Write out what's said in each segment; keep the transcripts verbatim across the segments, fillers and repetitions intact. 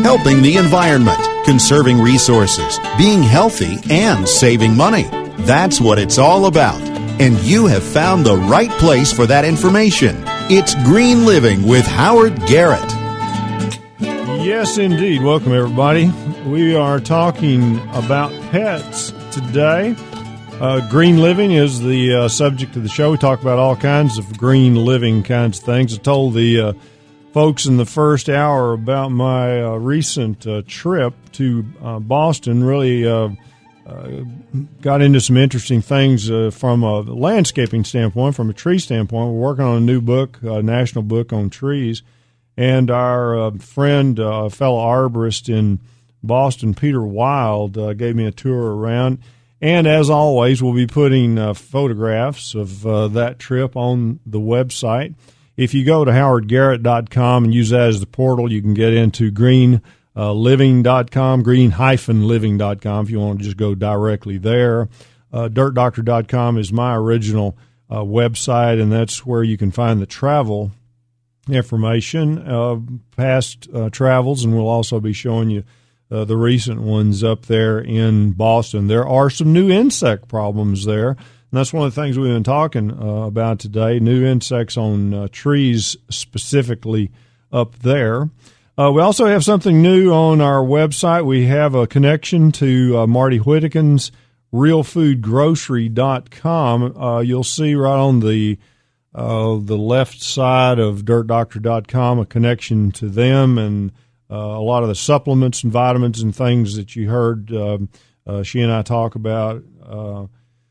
helping the environment, conserving resources, being healthy, and saving money. That's what it's all about. And you have found the right place for that information. It's Green Living with Howard Garrett. Yes, indeed. Welcome, everybody. We are talking about pets today. Uh, green living is the uh, subject of the show. We talk about all kinds of green living kinds of things. I told the uh, folks in the first hour about my uh, recent uh, trip to uh, Boston. Really uh, uh, got into some interesting things uh, from a landscaping standpoint, from a tree standpoint. We're working on a new book, a national book on trees. And our uh, friend, uh, fellow arborist in Boston, Peter Wild, uh, gave me a tour around. And as always, we'll be putting uh, photographs of uh, that trip on the website. If you go to howard garrett dot com and use that as the portal, you can get into green living dot com, green dash living dot com if you want to just go directly there. Uh, dirt doctor dot com is my original uh, website, and that's where you can find the travel information, uh, past uh, travels, and we'll also be showing you uh, the recent ones up there in Boston. There are some new insect problems there, and that's one of the things we've been talking uh, about today, new insects on uh, trees specifically up there. Uh, we also have something new on our website. We have a connection to uh, Marty Whittakin's real food grocery dot com. Uh, you'll see right on the Uh, the left side of dirt doctor dot com, a connection to them, and uh, a lot of the supplements and vitamins and things that you heard um, uh, she and I talk about. Uh,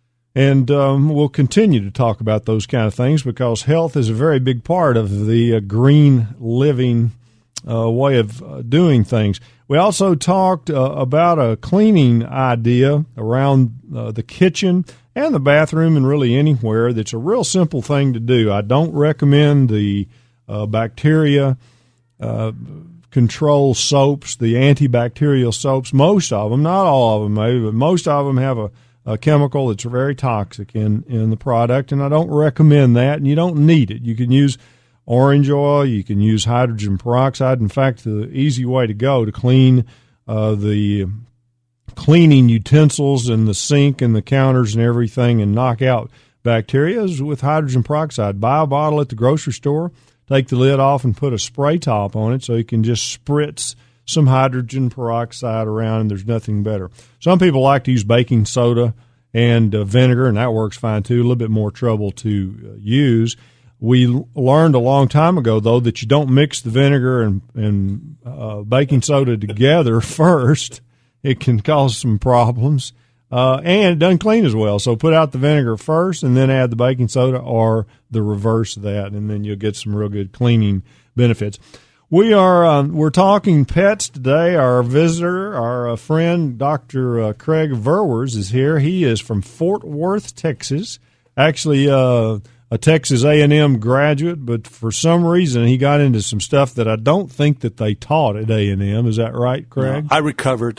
and um, we'll continue to talk about those kind of things because health is a very big part of the uh, green living uh, way of uh, doing things. We also talked uh, about a cleaning idea around uh, the kitchen and the bathroom and really anywhere that's a real simple thing to do. I don't recommend the uh, bacteria uh, control soaps, the antibacterial soaps. Most of them, not all of them maybe, but most of them have a, a chemical that's very toxic in, in the product, and I don't recommend that, and you don't need it. You can use orange oil, you can use hydrogen peroxide. In fact, the easy way to go to clean uh, the cleaning utensils and the sink and the counters and everything and knock out bacteria is with hydrogen peroxide. Buy a bottle at the grocery store, take the lid off and put a spray top on it so you can just spritz some hydrogen peroxide around, and there's nothing better. Some people like to use baking soda and uh, vinegar, and that works fine too, a little bit more trouble to uh, use. We learned a long time ago, though, that you don't mix the vinegar and, and uh, baking soda together first. It can cause some problems, uh, and it doesn't clean as well. So put out the vinegar first and then add the baking soda, or the reverse of that, and then you'll get some real good cleaning benefits. We are um, we're talking pets today. Our visitor, our uh, friend, Doctor Uh, Craig Verwers is here. He is from Fort Worth, Texas. Actually, uh, a Texas A and M graduate, but for some reason he got into some stuff that I don't think that they taught at A and M. Is that right, Craig? No, I recovered.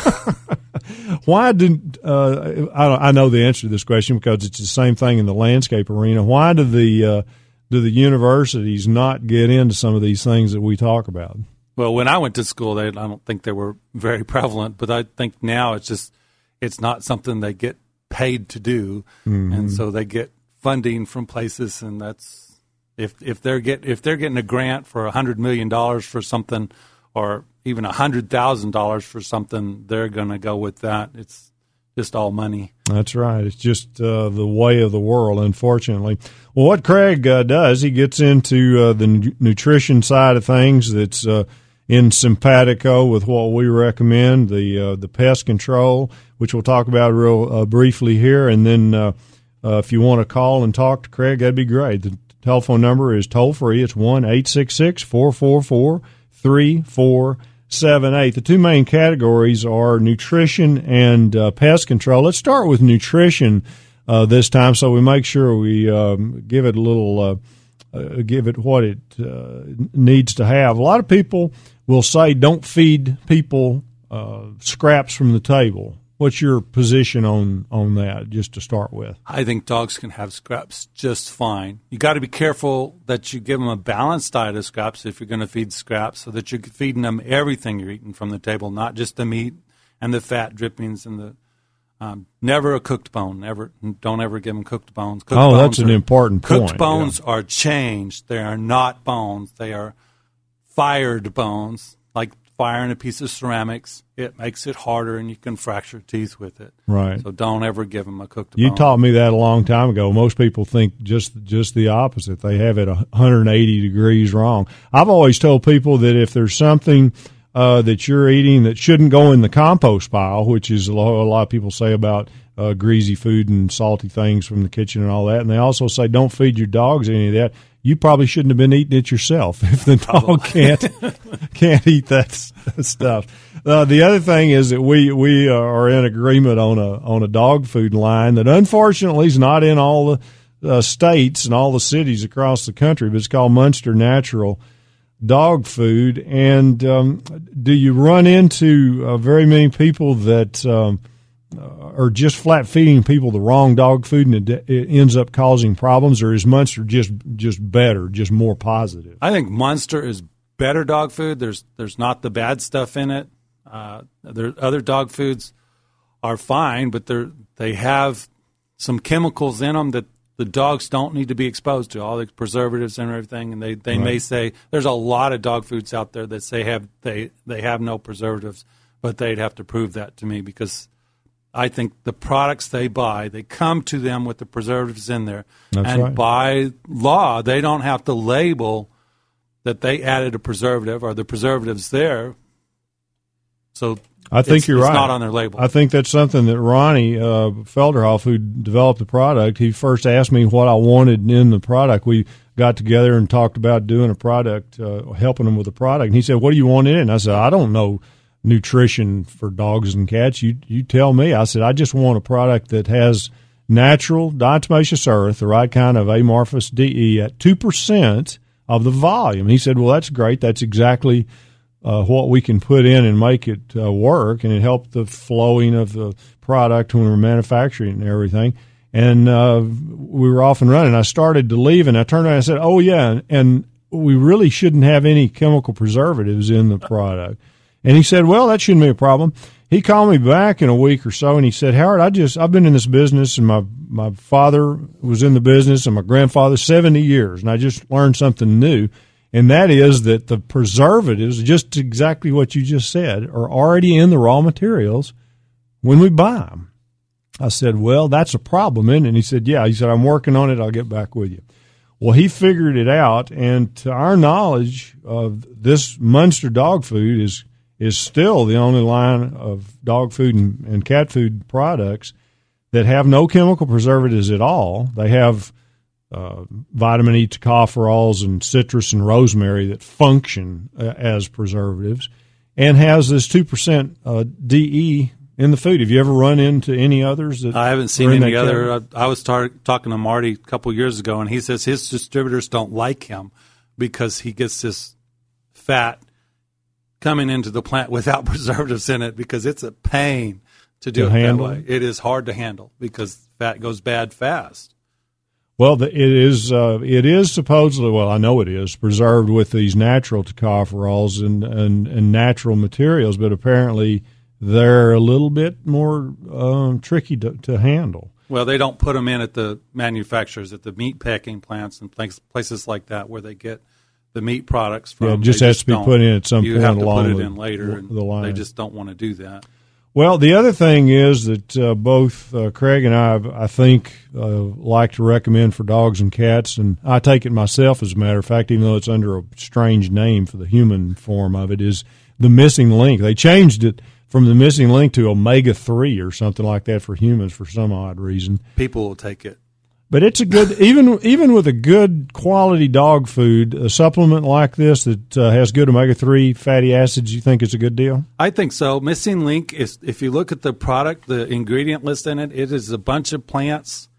Why did uh, I, I know the answer to this question because it's the same thing in the landscape arena. Why do the uh, do the universities not get into some of these things that we talk about? Well, when I went to school, they, I don't think they were very prevalent, but I think now it's just it's not something they get paid to do, mm-hmm. and so they get funding from places, and that's if if they're get if they're getting a grant for a hundred million dollars for something, or even a hundred thousand dollars for something, they're going to go with that. It's just all money. That's right. It's just uh, the way of the world, unfortunately. Well, what Craig uh, does, he gets into uh, the n- nutrition side of things. That's uh, in simpatico with what we recommend, the uh, the pest control, which we'll talk about real uh, briefly here, and then. Uh, Uh, if you want to call and talk to Craig, that'd be great. The telephone number is toll-free. It's one eight six six, four four four, three four seven eight. The two main categories are nutrition and uh, pest control. Let's start with nutrition uh, this time so we make sure we um, give it a little, uh, uh, give it what it uh, needs to have. A lot of people will say don't feed people uh, scraps from the table. what's your position on, on that, just to start with? I think dogs can have scraps just fine. You got to be careful that you give them a balanced diet of scraps if you're going to feed scraps, so that you're feeding them everything you're eating from the table, not just the meat and the fat drippings and the um, never a cooked bone. Never, don't ever give them cooked bones. Cooked oh, bones that's an are, important point. Cooked bones yeah. are changed. They are not bones. They are fired bones, like firing a piece of ceramics. It makes it harder, and you can fracture teeth with it. Right. So don't ever give them a cooked You bone. taught me that a long time ago. Most people think just just the opposite. They have it one hundred eighty degrees wrong. I've always told people that if there's something uh, that you're eating that shouldn't go in the compost pile, which is a lot, a lot of people say about uh, greasy food and salty things from the kitchen and all that, and they also say don't feed your dogs any of that. You probably shouldn't have been eating it yourself if the dog can't can't eat that stuff. Uh, the other thing is that we we are in agreement on a on a dog food line that unfortunately is not in all the uh, states and all the cities across the country, but it's called Munster Natural Dog Food. And um, do you run into uh, very many people that um, are just flat feeding people the wrong dog food and it, it ends up causing problems, or is Munster just just better, just more positive? I think Munster is better dog food. There's there's not the bad stuff in it. Uh, there other dog foods are fine, but they're they have some chemicals in them that the dogs don't need to be exposed to, all the preservatives and everything. And they, they right. may say there's a lot of dog foods out there that say have they they have no preservatives, but they'd have to prove that to me, because I think the products they buy, they come to them with the preservatives in there. That's and right. by law, they don't have to label that they added a preservative or the preservatives there. So I think it's, you're it's right. not on their label. I think that's something that Ronnie uh, Felderhoff, who developed the product, he first asked me what I wanted in the product. We got together and talked about doing a product, uh, helping him with a product. And he said, what do you want in it? And I said, I don't know nutrition for dogs and cats. You you tell me. I said, I just want a product that has natural diatomaceous earth, the right kind of amorphous D E at two percent of the volume. And he said, well, that's great. That's exactly uh, what we can put in and make it uh, work, and it helped the flowing of the product when we were manufacturing and everything. And uh, we were off and running. I started to leave, and I turned around and I said, oh, yeah, and, and we really shouldn't have any chemical preservatives in the product. And he said, well, that shouldn't be a problem. He called me back in a week or so, and he said, Howard, I just, I've been in this business, and my, my father was in the business, and my grandfather, seventy years, and I just learned something new, and that is that the preservatives, just exactly what you just said, are already in the raw materials when we buy them. I said, well, that's a problem, isn't it? And he said, yeah. He said, I'm working on it. I'll get back with you. Well, he figured it out, and to our knowledge, uh, this Munster dog food is is still the only line of dog food and, and cat food products that have no chemical preservatives at all. They have uh, vitamin E tocopherols and citrus and rosemary that function uh, as preservatives, and has this two percent uh, D E in the food. Have you ever run into any others? That I haven't seen any other. I, I was tar- talking to Marty a couple years ago, and he says his distributors don't like him because he gets this fat coming into the plant without preservatives in it, because it's a pain to do to it handle. that way. It is hard to handle because fat goes bad fast. Well, the, it is uh, it is supposedly, well, I know it is, preserved with these natural tocopherols and, and, and natural materials, but apparently they're a little bit more um, tricky to, to handle. Well, they don't put them in at the manufacturers, at the meat packing plants and places like that where they get the meat products from. Yeah, it just they has just to be don't. put in at some you point have to along put it the, in later, and the line. they just don't want to do that. Well, the other thing is that uh, both uh, Craig and I, I think, uh, like to recommend for dogs and cats, and I take it myself as a matter of fact, even though it's under a strange name for the human form of it, is the Missing Link. They changed it from the Missing Link to omega three or something like that for humans for some odd reason. People will take it. But it's a good, even even with a good quality dog food, a supplement like this that uh, has good omega three fatty acids, you think it's a good deal? I think so. Missing Link is, if you look at the product, the ingredient list in it, it is a bunch of plants,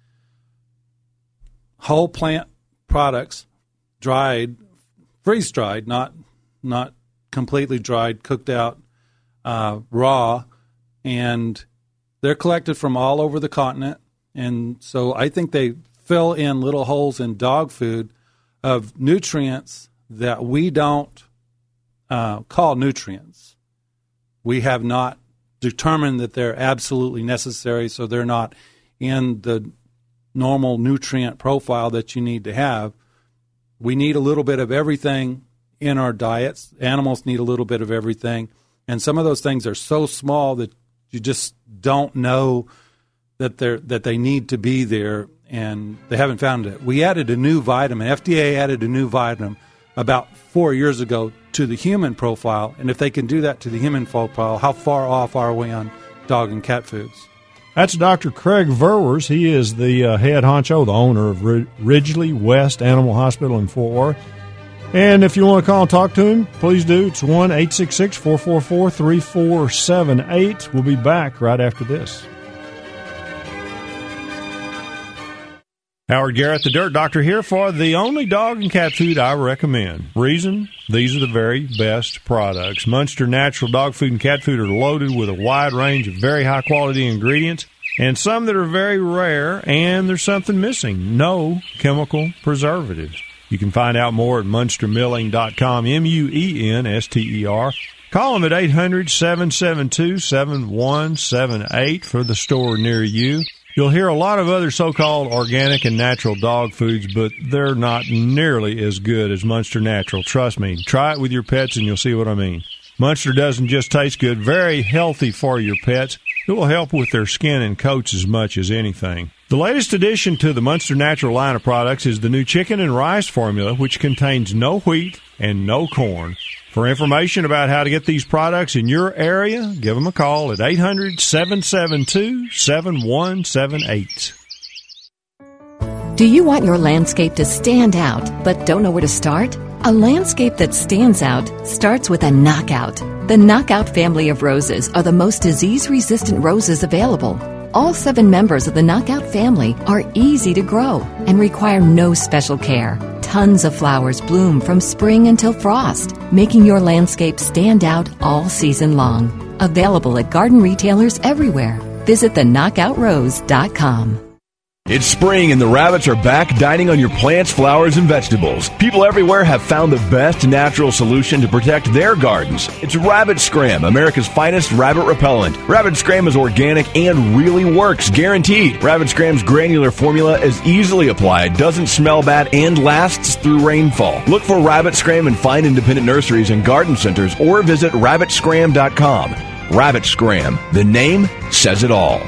whole plant products, dried, freeze dried, not not completely dried, cooked out, uh, raw, and they're collected from all over the continent, and so I think they fill in little holes in dog food of nutrients that we don't uh, call nutrients. We have not determined that they're absolutely necessary, so they're not in the normal nutrient profile that you need to have. We need a little bit of everything in our diets. Animals need a little bit of everything, and some of those things are so small that you just don't know that they're that they need to be there, and they haven't found it. We added a new vitamin. F D A added a new vitamin about four years ago to the human profile, and if they can do that to the human profile, how far off are we on dog and cat foods? That's Doctor Craig Verwers. He is the uh, head honcho, the owner of Ridgely West Animal Hospital in Fort Worth. And if you want to call and talk to him, please do. It's one eight six six, four four four, three four seven eight. We'll be back right after this. Howard Garrett, the Dirt Doctor, here for the only dog and cat food I recommend. Reason? These are the very best products. Munster Natural Dog Food and Cat Food are loaded with a wide range of very high-quality ingredients, and some that are very rare, and there's something missing. No chemical preservatives. You can find out more at munster milling dot com, M U E N S T E R. Call them at eight hundred, seven seven two, seven one seven eight for the store near you. You'll hear a lot of other so-called organic and natural dog foods, but they're not nearly as good as Munster Natural. Trust me. Try it with your pets and you'll see what I mean. Munster doesn't just taste good, very healthy for your pets. It will help with their skin and coats as much as anything. The latest addition to the Munster Natural line of products is the new chicken and rice formula, which contains no wheat and no corn. For information about how to get these products in your area, give them a call at eight hundred, seven seven two, seven one seven eight. Do you want your landscape to stand out but don't know where to start? A landscape that stands out starts with a knockout. The Knockout family of roses are the most disease-resistant roses available. All seven members of the Knockout family are easy to grow and require no special care. Tons of flowers bloom from spring until frost, making your landscape stand out all season long. Available at garden retailers everywhere. Visit the knockout rose dot com. It's spring and the rabbits are back dining on your plants, flowers, and vegetables. People everywhere have found the best natural solution to protect their gardens. It's Rabbit Scram, America's finest rabbit repellent. Rabbit Scram is organic and really works, guaranteed. Rabbit Scram's granular formula is easily applied, doesn't smell bad, and lasts through rainfall. Look for Rabbit Scram in fine independent nurseries and garden centers or visit rabbit scram dot com. Rabbit Scram, the name says it all.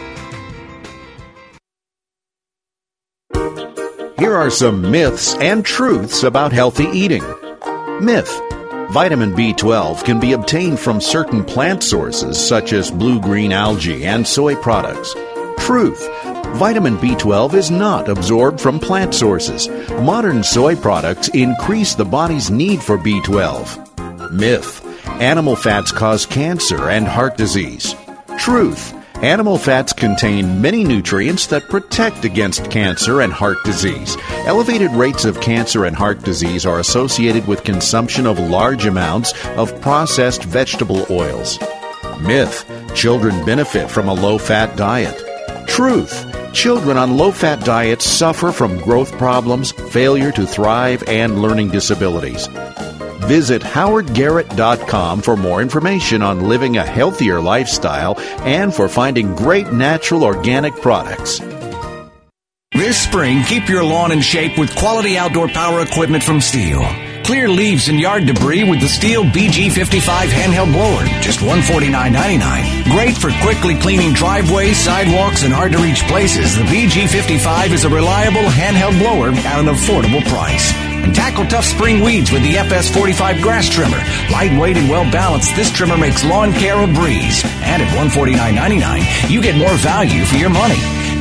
Here are some myths and truths about healthy eating. Myth: vitamin B twelve can be obtained from certain plant sources such as blue-green algae and soy products. Truth: vitamin B twelve is not absorbed from plant sources. Modern soy products increase the body's need for B twelve. Myth: animal fats cause cancer and heart disease. Truth: animal fats contain many nutrients that protect against cancer and heart disease. Elevated rates of cancer and heart disease are associated with consumption of large amounts of processed vegetable oils. Myth: children benefit from a low-fat diet. Truth: children on low-fat diets suffer from growth problems, failure to thrive, and learning disabilities. Visit howard garrett dot com for more information on living a healthier lifestyle and for finding great natural organic products. This spring, keep your lawn in shape with quality outdoor power equipment from Stihl. Clear leaves and yard debris with the Stihl B G fifty-five handheld blower, just one hundred forty-nine ninety-nine. Great for quickly cleaning driveways, sidewalks, and hard-to-reach places. The B G fifty-five is a reliable handheld blower at an affordable price. And tackle tough spring weeds with the F S forty-five grass trimmer. Lightweight and well-balanced, this trimmer makes lawn care a breeze. And at one hundred forty-nine ninety-nine, you get more value for your money.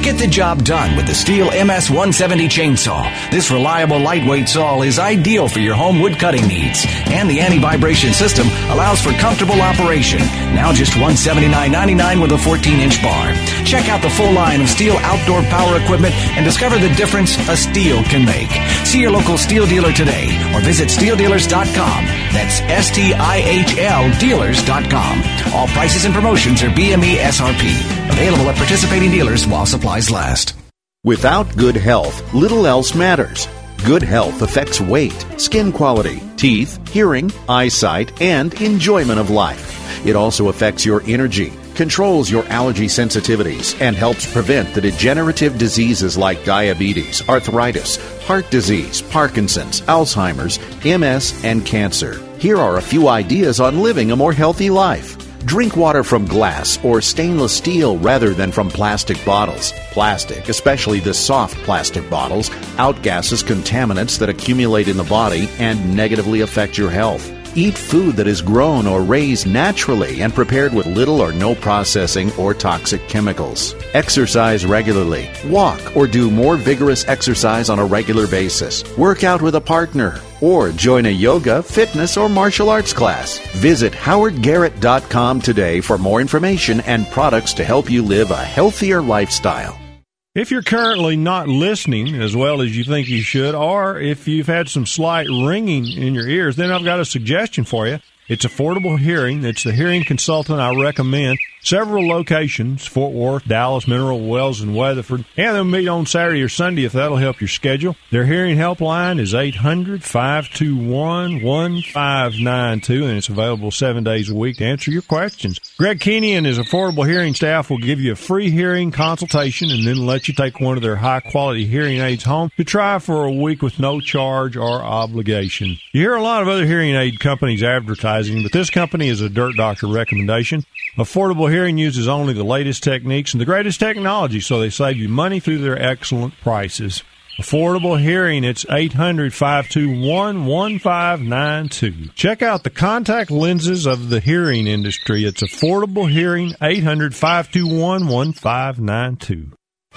Get the job done with the Stihl M S one seventy chainsaw. This reliable, lightweight saw is ideal for your home wood cutting needs. And the anti-vibration system allows for comfortable operation. Now just one hundred seventy-nine ninety-nine with a fourteen-inch bar. Check out the full line of Stihl outdoor power equipment and discover the difference a Stihl can make. See your local Stihl dealer today or visit Stihl dealers dot com. That's S T I H L dealers dot com. All prices and promotions are B M E S R P. Available at participating dealers while supplies last. Without good health, little else matters. Good health affects weight, skin quality, teeth, hearing, eyesight, and enjoyment of life. It also affects your energy, controls your allergy sensitivities, and helps prevent the degenerative diseases like diabetes, arthritis, heart disease, Parkinson's, Alzheimer's, M S, and cancer. Here are a few ideas on living a more healthy life. Drink water from glass or stainless steel rather than from plastic bottles. Plastic, especially the soft plastic bottles, outgasses contaminants that accumulate in the body and negatively affect your health. Eat food that is grown or raised naturally and prepared with little or no processing or toxic chemicals. Exercise regularly. Walk or do more vigorous exercise on a regular basis. Work out with a partner. Or join a yoga, fitness, or martial arts class. Visit howard garrett dot com today for more information and products to help you live a healthier lifestyle. If you're currently not listening as well as you think you should, or if you've had some slight ringing in your ears, then I've got a suggestion for you. It's Affordable Hearing. It's the hearing consultant I recommend. Several locations, Fort Worth, Dallas, Mineral Wells, and Weatherford. And they'll meet on Saturday or Sunday if that'll help your schedule. Their hearing helpline is eight hundred, five two one, one five nine two, and it's available seven days a week to answer your questions. Greg Keeney and his Affordable Hearing staff will give you a free hearing consultation and then let you take one of their high-quality hearing aids home to try for a week with no charge or obligation. You hear a lot of other hearing aid companies advertising, but this company is a Dirt Doctor recommendation. Affordable Hearing uses only the latest techniques and the greatest technology, so they save you money through their excellent prices. Affordable Hearing, it's eight hundred, five two one, one five nine two. Check out the contact lenses of the hearing industry. It's Affordable Hearing, eight hundred, five two one, one five nine two.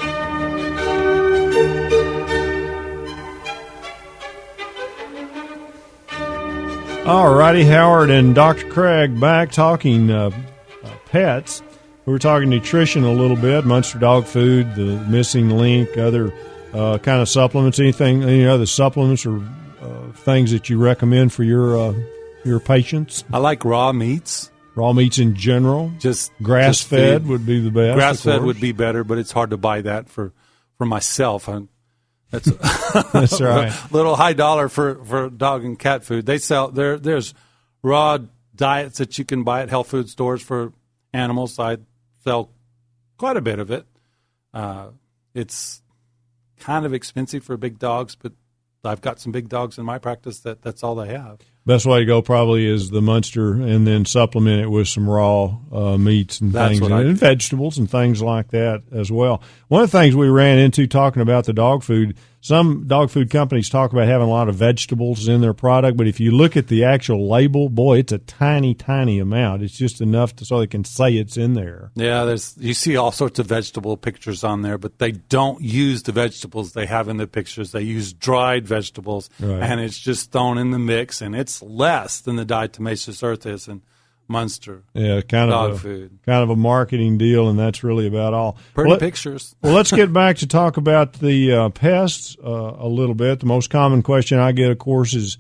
All righty, Howard and Doctor Craig back talking uh, uh, pets. We were talking nutrition a little bit, Munster dog food, the missing link, other uh, kind of supplements, anything, any other supplements or uh, things that you recommend for your uh, your patients? I like raw meats. Raw meats in general? Just grass-fed just would be the best. Grass-fed would be better, but it's hard to buy that for, for myself. I'm, That's that's right. A little high dollar for, for dog and cat food. They sell there. There's raw diets that you can buy at health food stores for animals. I sell quite a bit of it. Uh, it's kind of expensive for big dogs, but I've got some big dogs in my practice that that's all they have. Best way to go probably is the Munster, and then supplement it with some raw uh, meats and That's things, what and, I and vegetables and things like that as well. One of the things we ran into talking about the dog food, some dog food companies talk about having a lot of vegetables in their product, but if you look at the actual label, boy, it's a tiny, tiny amount. It's just enough to, so they can say it's in there. Yeah, there's you see all sorts of vegetable pictures on there, but they don't use the vegetables they have in the pictures. They use dried vegetables, Right. and it's just thrown in the mix, and it's less than the diatomaceous earth is in Munster. Yeah, kind dog of a, food. kind of a marketing deal, and that's really about all. Pretty well, pictures. Well, let's get back to talk about the uh, pests uh, a little bit. The most common question I get, of course, is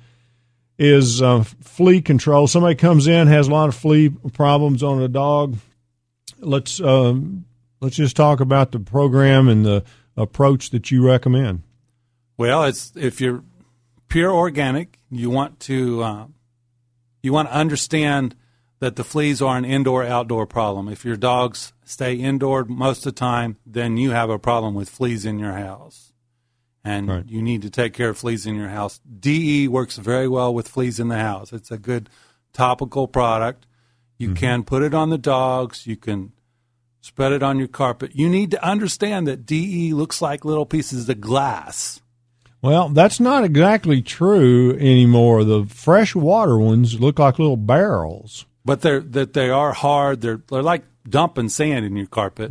is uh, flea control. Somebody comes in, has a lot of flea problems on a dog. Let's um, let's just talk about the program and the approach that you recommend. Well, it's if you're pure organic, you want to uh, you want to understand that the fleas are an indoor-outdoor problem. If your dogs stay indoor most of the time, then you have a problem with fleas in your house. And Right. you need to take care of fleas in your house. D E works very well with fleas in the house. It's a good topical product. You Mm-hmm. can put it on the dogs. You can spread it on your carpet. You need to understand that D E looks like little pieces of glass. Well, that's not exactly true anymore. The freshwater ones look like little barrels. But they're that they are hard. They're they're like dumping sand in your carpet,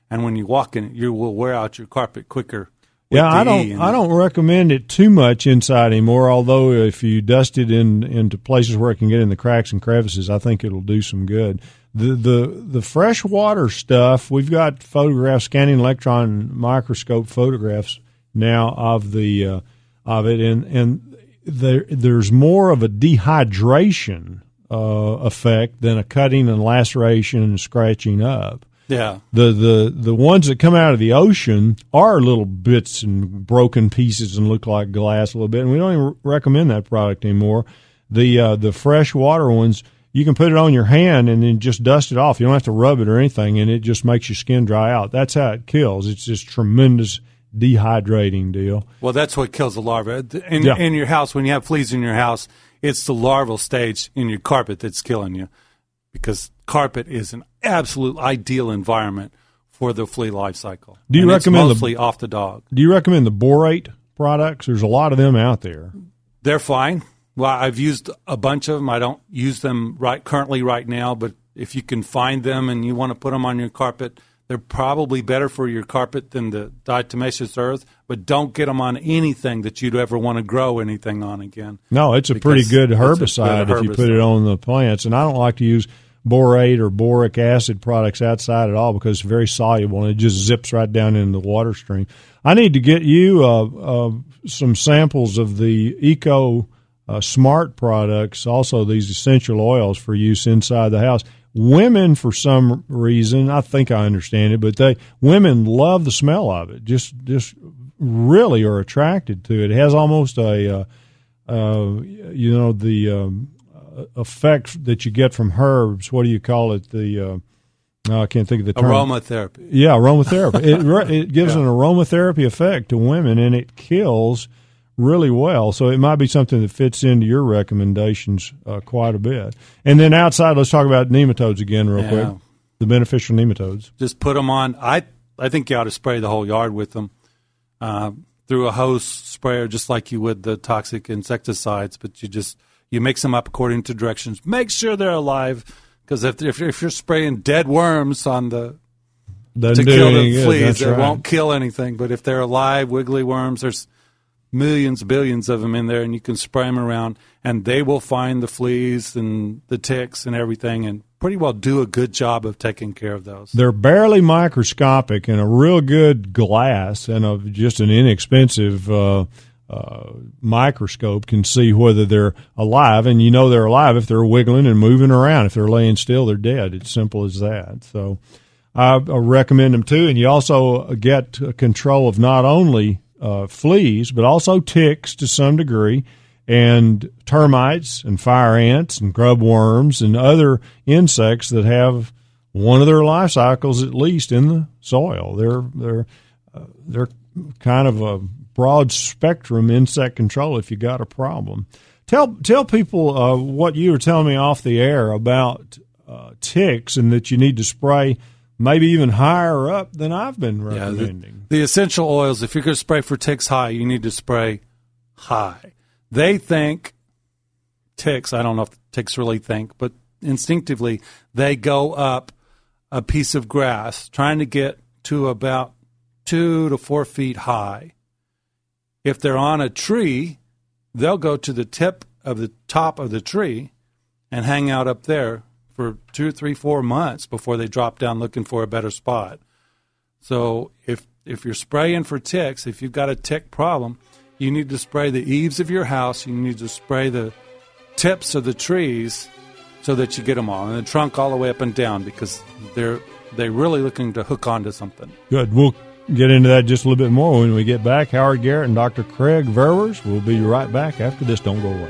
and when you walk in it, you will wear out your carpet quicker. Yeah, I don't. I don't recommend it too much inside anymore. Although if you dust it in into places where it can get in the cracks and crevices, I think it'll do some good. The the the freshwater stuff, we've got photographs, scanning electron microscope photographs now of the uh, of it, and and there there's more of a dehydration uh, effect than a cutting and laceration and scratching up. Yeah. The, the the ones that come out of the ocean are little bits and broken pieces and look like glass a little bit, and we don't even recommend that product anymore. The uh, the freshwater ones, you can put it on your hand and then just dust it off. You don't have to rub it or anything, and it just makes your skin dry out. That's how it kills. It's this tremendous dehydrating deal. Well, that's what kills the larvae. In, yeah. in your house, when you have fleas in your house, it's the larval stage in your carpet that's killing you, because carpet is an absolute ideal environment for the flea life cycle. Do you and recommend it's mostly the, off the dog? Do you recommend the borate products? There's a lot of them out there. They're fine. Well, I've used a bunch of them. I don't use them right currently right now, but if you can find them and you want to put them on your carpet, they're probably better for your carpet than the diatomaceous earth, but don't get them on anything that you'd ever want to grow anything on again. No, it's a pretty good herbicide, good if you put it on the plants. And I don't like to use borate or boric acid products outside at all because it's very soluble and it just zips right down into the water stream. I need to get you uh, uh, some samples of the Eco uh, Smart products, also these essential oils for use inside the house. Women, for some reason, I think I understand it, but they women love the smell of it. Just, just really are attracted to it. It has almost a, uh, uh, you know, the um, effect that you get from herbs. What do you call it? The uh, no, I can't think of the term. Aromatherapy. Yeah, aromatherapy. it it gives yeah. an aromatherapy effect to women, and it kills really well. So it might be something that fits into your recommendations uh, quite a bit. And then outside, let's talk about nematodes again real yeah. quick. The beneficial nematodes. Just put them on. I I think you ought to spray the whole yard with them uh, through a hose sprayer, just like you would the toxic insecticides. But you just you mix them up according to directions. Make sure they're alive, because if, if if you're spraying dead worms on the Doesn't to kill the good. fleas, it right. won't kill anything. But if they're alive, wiggly worms, there's millions, billions of them in there, and you can spray them around, and they will find the fleas and the ticks and everything, and pretty well do a good job of taking care of those. They're barely microscopic, and a real good glass and a, just an inexpensive uh, uh, microscope can see whether they're alive, and you know they're alive if they're wiggling and moving around. If they're laying still, they're dead. It's simple as that. So I, I recommend them too, and you also get control of not only Uh, fleas, but also ticks to some degree, and termites and fire ants and grub worms and other insects that have one of their life cycles at least in the soil. They're they're uh, they're kind of a broad spectrum insect control if you got a problem. Tell tell people uh, what you were telling me off the air about uh, ticks, and that you need to spray maybe even higher up than I've been recommending. Yeah, the, the essential oils, if you're going to spray for ticks high, you need to spray high. They think, ticks, I don't know if ticks really think, but instinctively they go up a piece of grass trying to get to about two to four feet high. If they're on a tree, they'll go to the tip of the top of the tree and hang out up there for two, three, four months before they drop down looking for a better spot. So if if you're spraying for ticks, if you've got a tick problem, you need to spray the eaves of your house. You need to spray the tips of the trees so that you get them all, and the trunk all the way up and down, because they're they're really looking to hook onto something. Good. We'll get into that just a little bit more when we get back. Howard Garrett and Doctor Craig Verwers will be right back after this. Don't go away.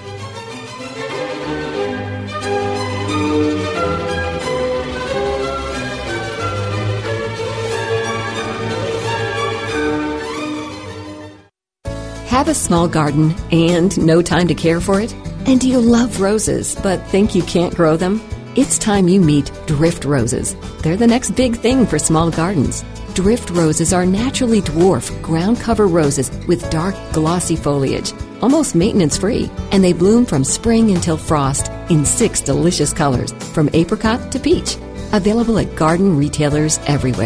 Have a small garden and no time to care for it? And do you love roses but think you can't grow them? It's time you meet Drift Roses. They're the next big thing for small gardens. Drift Roses are naturally dwarf ground cover roses with dark, glossy foliage, almost maintenance-free, and they bloom from spring until frost in six delicious colors, from apricot to peach. Available at garden retailers everywhere.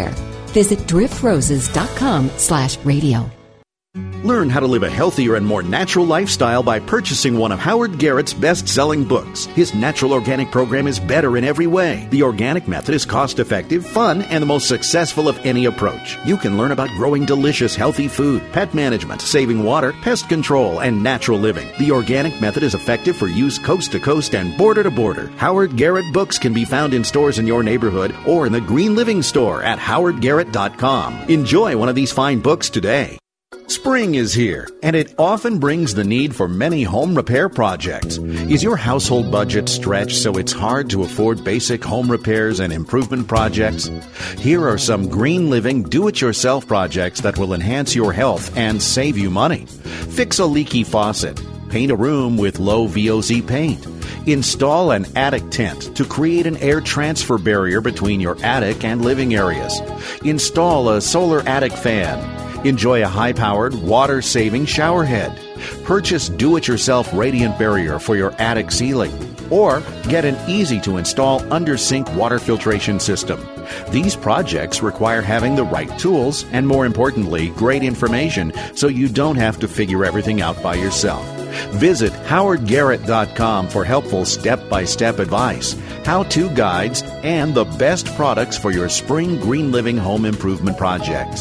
Visit driftroses.com slash radio. Learn how to live a healthier and more natural lifestyle by purchasing one of Howard Garrett's best-selling books. His natural organic program is better in every way. The organic method is cost-effective, fun, and the most successful of any approach. You can learn about growing delicious, healthy food, pet management, saving water, pest control, and natural living. The organic method is effective for use coast to coast and border to border. Howard Garrett books can be found in stores in your neighborhood or in the Green Living store at howard garrett dot com. Enjoy one of these fine books today. Spring is here, and it often brings the need for many home repair projects. Is your household budget stretched so it's hard to afford basic home repairs and improvement projects? Here are some Green Living do-it-yourself projects that will enhance your health and save you money. Fix a leaky faucet. Paint a room with low V O C paint. Install an attic tent to create an air transfer barrier between your attic and living areas. Install a solar attic fan. Enjoy a high-powered, water-saving shower head. Purchase do-it-yourself radiant barrier for your attic ceiling. Or get an easy-to-install under-sink water filtration system. These projects require having the right tools and, more importantly, great information so you don't have to figure everything out by yourself. Visit howard garrett dot com for helpful step-by-step advice, how-to guides, and the best products for your spring Green Living home improvement projects.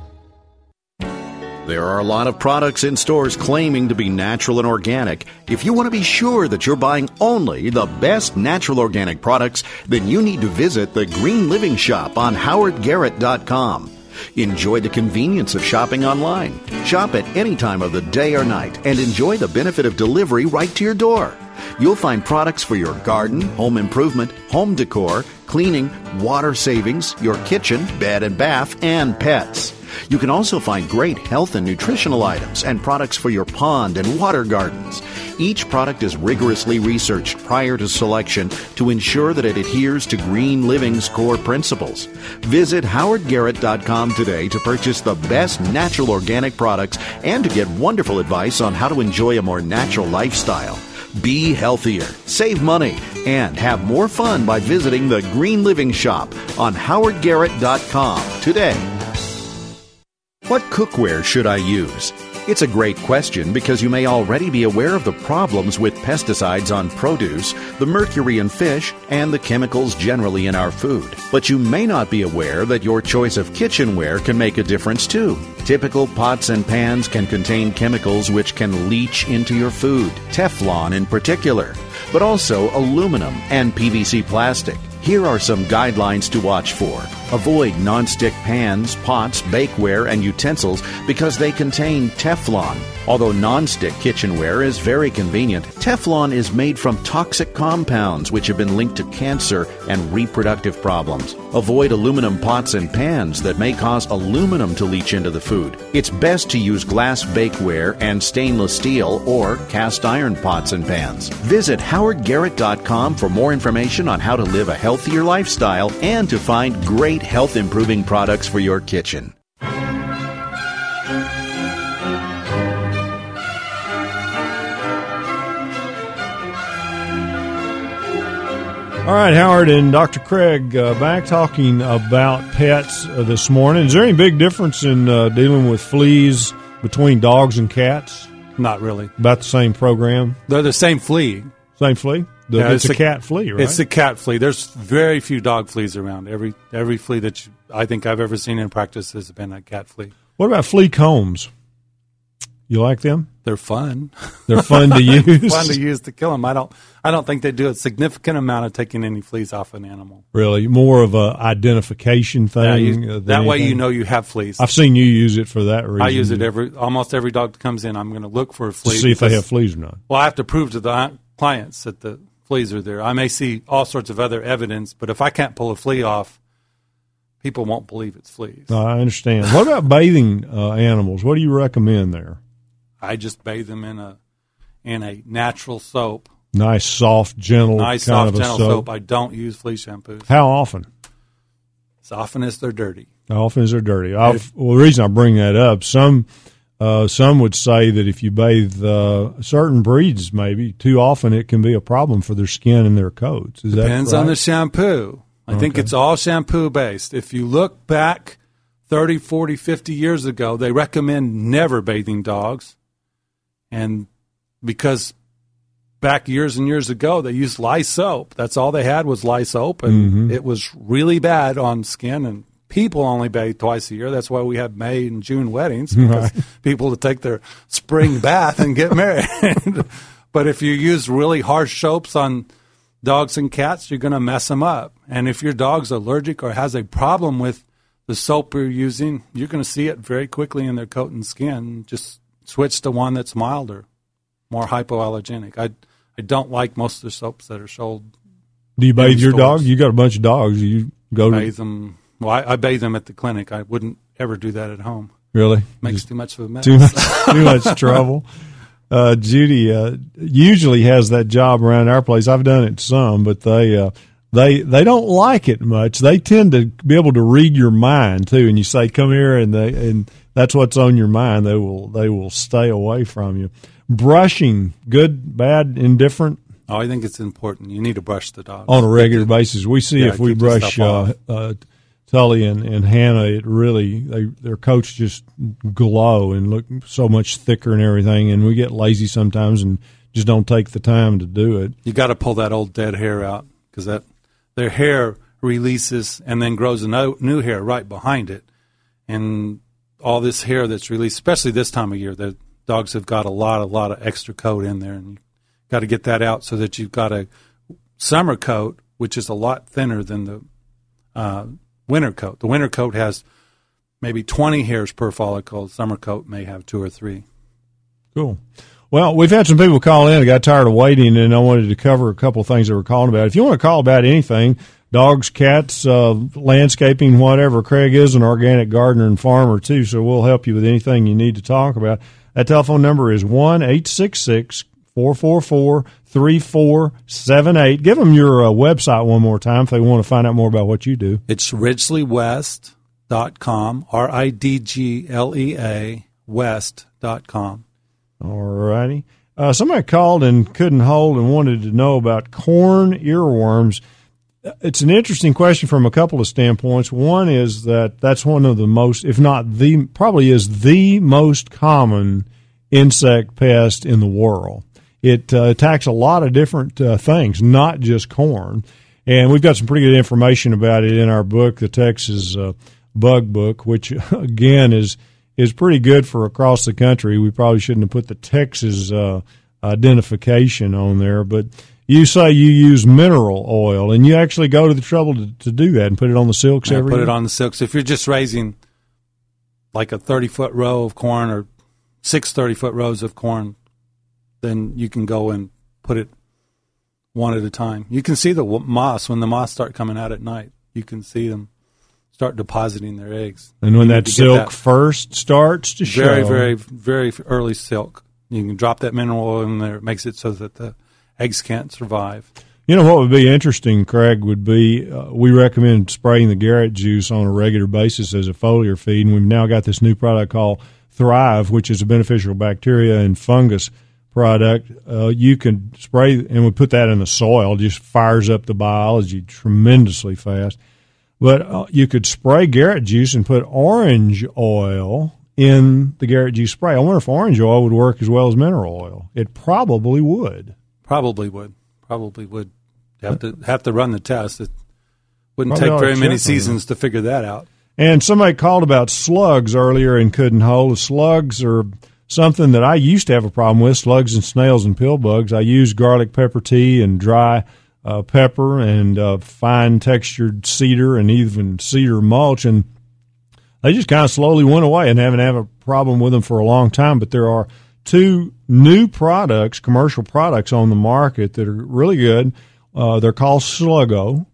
There are a lot of products in stores claiming to be natural and organic. If you want to be sure that you're buying only the best natural organic products, then you need to visit the Green Living Shop on howard garrett dot com. Enjoy the convenience of shopping online. Shop at any time of the day or night and enjoy the benefit of delivery right to your door. You'll find products for your garden, home improvement, home decor, cleaning, water savings, your kitchen, bed and bath, and pets. You can also find great health and nutritional items and products for your pond and water gardens. Each product is rigorously researched prior to selection to ensure that it adheres to Green Living's core principles. Visit howard garrett dot com today to purchase the best natural organic products and to get wonderful advice on how to enjoy a more natural lifestyle. Be healthier, save money, and have more fun by visiting the Green Living Shop on howard garrett dot com today. What cookware should I use? It's a great question because you may already be aware of the problems with pesticides on produce, the mercury in fish, and the chemicals generally in our food. But you may not be aware that your choice of kitchenware can make a difference too. Typical pots and pans can contain chemicals which can leach into your food, Teflon in particular, but also aluminum and P V C plastic. Here are some guidelines to watch for. Avoid nonstick pans, pots, bakeware, and utensils because they contain Teflon. Although nonstick kitchenware is very convenient, Teflon is made from toxic compounds which have been linked to cancer and reproductive problems. Avoid aluminum pots and pans that may cause aluminum to leach into the food. It's best to use glass bakeware and stainless steel or cast iron pots and pans. Visit howard garrett dot com for more information on how to live a healthier lifestyle and to find great health-improving products for your kitchen. All right, Howard and Doctor Craig uh, back talking about pets uh, this morning. Is there any big difference in uh, dealing with fleas between dogs and cats? Not really. About the same program? They're the same flea. Same flea? The, Yeah, it's, it's a a- cat flea, right? It's a cat flea. There's very few dog fleas around. Every every flea that you, I think I've ever seen in practice has been a cat flea. What about flea combs? You like them? They're fun. They're fun to use. Fun to use to kill them. I don't. I don't think they do a significant amount of taking any fleas off an animal. Really, more of a identification thing. Yeah, you- uh, than that way, anything? you know you have fleas. I've seen you use it for that reason. I use it every almost every dog that comes in. I'm going to look for a to flea. see if they because- have fleas or not. Well, I have to prove to the clients that the fleas are there. I may see all sorts of other evidence, but if I can't pull a flea off, people won't believe it's fleas. No, I understand. What about bathing uh, animals? What do you recommend there? I just bathe them in a in a natural soap. Nice, soft, gentle Nice, kind soft, of a gentle soap. soap. I don't use flea shampoos. How often? As often as they're dirty. How often is it dirty? I've, well, the reason I bring that up, some uh, some would say that if you bathe uh, certain breeds, maybe too often, it can be a problem for their skin and their coats. Is Depends that right? on the shampoo. I think Okay. it's all shampoo based. If you look back thirty, forty, fifty years ago, they recommend never bathing dogs. And because back years and years ago, they used lye soap. That's all they had was lye soap, and mm-hmm. it was really bad on skin, and people only bathe twice a year. That's why we have May and June weddings, because right. people to take their spring bath and get married. But if you use really harsh soaps on dogs and cats, you're going to mess them up. And if your dog's allergic or has a problem with the soap you're using, you're going to see it very quickly in their coat and skin. Just switch to one that's milder, more hypoallergenic. I I don't like most of the soaps that are sold. Do you bathe your dog? You got a bunch of dogs. You go to bathe them. Well, I, I bathe them at the clinic. I wouldn't ever do that at home. Really? Makes Just too much of a mess. Too much, too much trouble. Uh, Judy uh, usually has that job around our place. I've done it some, but they uh, they they don't like it much. They tend to be able to read your mind too. And you say, "Come here," and they and that's what's on your mind. They will they will stay away from you. Brushing, good, bad, indifferent? Oh, I think it's important. You need to brush the dog on a regular basis. We see yeah, if we brush uh, uh, Tully and, and Hannah, it really they, their coats just glow and look so much thicker and everything. And we get lazy sometimes and just don't take the time to do it. You got to pull that old dead hair out, because that their hair releases and then grows a no, new hair right behind it, and all this hair that's released, especially this time of year, the dogs have got a lot, a lot of extra coat in there, and you got to get that out so that you've got a summer coat, which is a lot thinner than the uh, winter coat. The winter coat has maybe twenty hairs per follicle. The summer coat may have two or three. Cool. Well, we've had some people call in. I got tired of waiting, and I wanted to cover a couple of things that we're calling about. If you want to call about anything, dogs, cats, uh, landscaping, whatever, Craig is an organic gardener and farmer, too, so we'll help you with anything you need to talk about. That telephone number is one eight six six, four four four, three four seven eight. Give them your uh, website one more time if they want to find out more about what you do. It's ridgley west dot com, R I D G L E A, west dot com. All righty. Uh, somebody called and couldn't hold and wanted to know about corn earworms. It's an interesting question from a couple of standpoints. One is that that's one of the most, if not the, probably is the most common insect pest in the world. It uh, attacks a lot of different uh, things, not just corn. And we've got some pretty good information about it in our book, the Texas uh, Bug Book, which, again, is is pretty good for across the country. We probably shouldn't have put the Texas uh, identification on there, but you say you use mineral oil, and you actually go to the trouble to, to do that and put it on the silks I every put year? it on the silks. If you're just raising like a thirty-foot row of corn or six thirty-foot rows of corn, then you can go and put it one at a time. You can see the moths. When the moths start coming out at night, you can see them start depositing their eggs. And when that silk that first starts to show. Very, very, very early silk. You can drop that mineral oil in there. It makes it so that the eggs can't survive. You know what would be interesting, Craig, would be uh, we recommend spraying the Garrett juice on a regular basis as a foliar feed, and we've now got this new product called Thrive, which is a beneficial bacteria and fungus product. Uh, you can spray, and we put that in the soil, just fires up the biology tremendously fast. But uh, you could spray Garrett juice and put orange oil in the Garrett juice spray. I wonder if orange oil would work as well as mineral oil. It probably would. Probably would. Probably would. Have to have to run the test. It wouldn't Probably take very many that. seasons to figure that out. And somebody called about slugs earlier and couldn't hold. Slugs are something that I used to have a problem with, slugs and snails and pill bugs. I use garlic pepper tea and dry uh, pepper and uh, fine textured cedar and even cedar mulch, and they just kind of slowly went away, and haven't had a problem with them for a long time. But there are two new products, commercial products on the market that are really good. Uh, they're called Sluggo.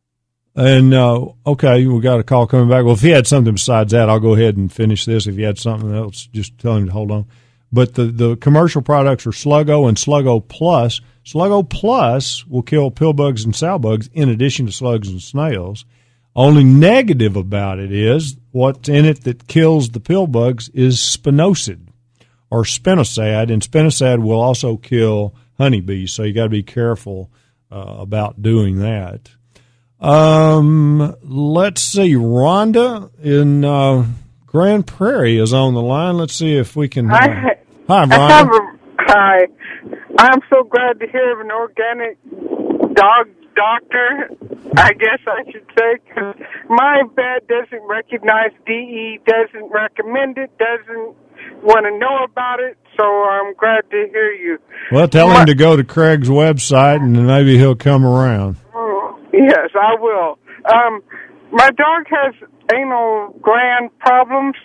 And, uh, okay, we got a call coming back. Well, if he had something besides that, I'll go ahead and finish this. If he had something else, just tell him to hold on. But the, the commercial products are Sluggo and Sluggo Plus. Sluggo Plus will kill pill bugs and sow bugs in addition to slugs and snails. Only negative about it is what's in it that kills the pill bugs is spinosad or spinosad, and spinosad will also kill honeybees, so you got to be careful uh, about doing that. Um, let's see. Rhonda in uh, Grand Prairie is on the line. Let's see if we can. Uh, I, hi, Rhonda. I have a, hi. I'm so glad to hear of an organic dog doctor, I guess I should say, because my vet doesn't recognize D E, doesn't recommend it, doesn't want to know about it, so I'm glad to hear you. Well, tell my, him to go to Craig's website, and then maybe he'll come around. Oh, yes, I will. Um, my dog has anal gland problems,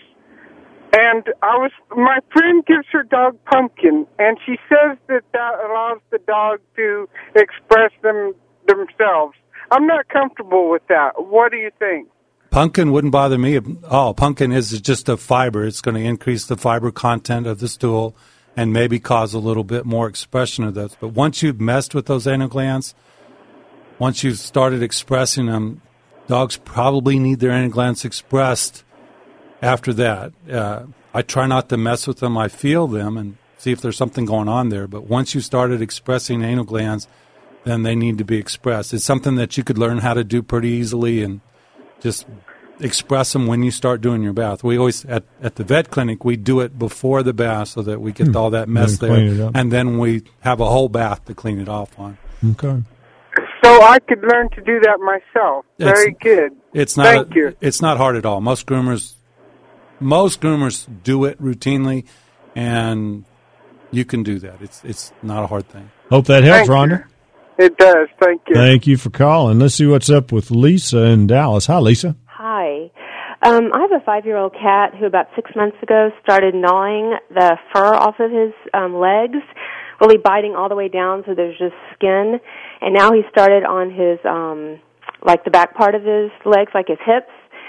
and I was my friend gives her dog Pumpkin, and she says that that allows the dog to express them themselves. I'm not comfortable with that. What do you think? Pumpkin wouldn't bother me at all. Pumpkin is just a fiber. It's going to increase the fiber content of the stool and maybe cause a little bit more expression of those. But once you've messed with those anal glands, once you've started expressing them, dogs probably need their anal glands expressed after that. Uh, I try not to mess with them. I feel them and see if there's something going on there. But once you started expressing anal glands, then they need to be expressed. It's something that you could learn how to do pretty easily and just express them when you start doing your bath. We always, at, at the vet clinic, we do it before the bath so that we get hmm. all that mess there. And then we have a whole bath to clean it off on. Okay. So I could learn to do that myself. Very it's, good. It's not Thank a, you. It's not hard at all. Most groomers, most groomers do it routinely, and you can do that. It's it's not a hard thing. Hope that helps, Thank Rhonda. You. It does. Thank you. Thank you for calling. Let's see what's up with Lisa in Dallas. Hi, Lisa. Hi. Um, I have a five-year-old cat who about six months ago started gnawing the fur off of his um, legs, really biting all the way down so there's just skin. And now he started on his, um, like the back part of his legs, like his hips.